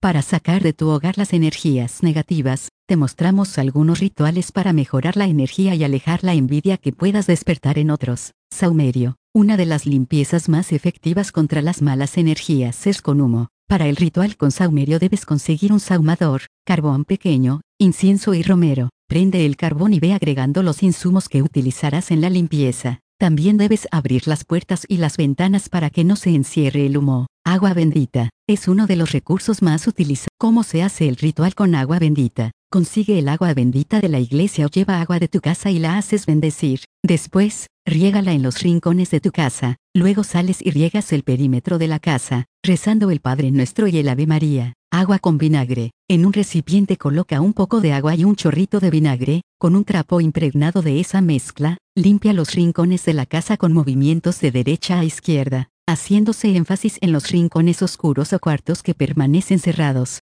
Para sacar de tu hogar las energías negativas, te mostramos algunos rituales para mejorar la energía y alejar la envidia que puedas despertar en otros. Saumerio. Una de las limpiezas más efectivas contra las malas energías es con humo. Para el ritual con saumerio debes conseguir un saumador, carbón pequeño, incienso y romero. Prende el carbón y ve agregando los insumos que utilizarás en la limpieza. También debes abrir las puertas y las ventanas para que no se encierre el humo. Agua bendita. Es uno de los recursos más utilizados. ¿Cómo se hace el ritual con agua bendita? Consigue el agua bendita de la iglesia o lleva agua de tu casa y la haces bendecir. Después, riégala en los rincones de tu casa. Luego sales y riegas el perímetro de la casa, rezando el Padre Nuestro y el Ave María. Agua con vinagre. En un recipiente coloca un poco de agua y un chorrito de vinagre. Con un trapo impregnado de esa mezcla, limpia los rincones de la casa con movimientos de derecha a izquierda, haciéndose énfasis en los rincones oscuros o cuartos que permanecen cerrados.